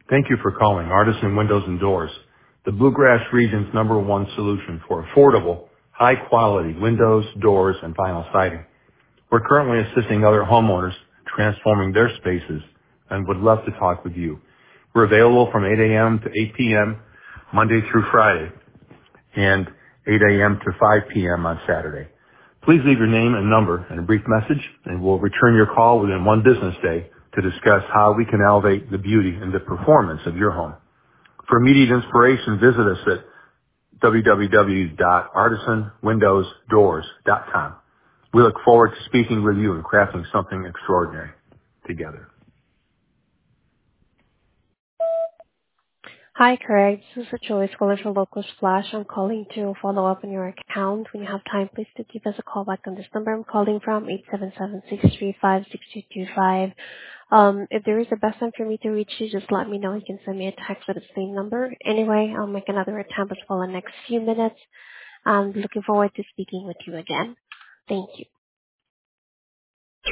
Thank you for calling Artisan Windows and Doors, the Bluegrass region's #1 solution for affordable, high-quality windows, doors, and vinyl siding. We're currently assisting other homeowners transforming their spaces and would love to talk with you. We're available from 8 a.m. to 8 p.m. Monday through Friday and 8 a.m. to 5 p.m. on Saturday. Please leave your name and number and a brief message, and we'll return your call within one business day to discuss how we can elevate the beauty and the performance of your home. For immediate inspiration, visit us at www.artisanwindowsdoors.com. We look forward to speaking with you and crafting something extraordinary together. Hi, Craig. This is Joyce calling from Local Splash. I'm calling to follow up on your account. When you have time, please do give us a call back on this number I'm calling from, 877-635-6225. If there is a best time for me to reach you, just let me know. You can send me a text at the same number. Anyway, I'll make another attempt as well in the next few minutes. I'm looking forward to speaking with you again. Thank you.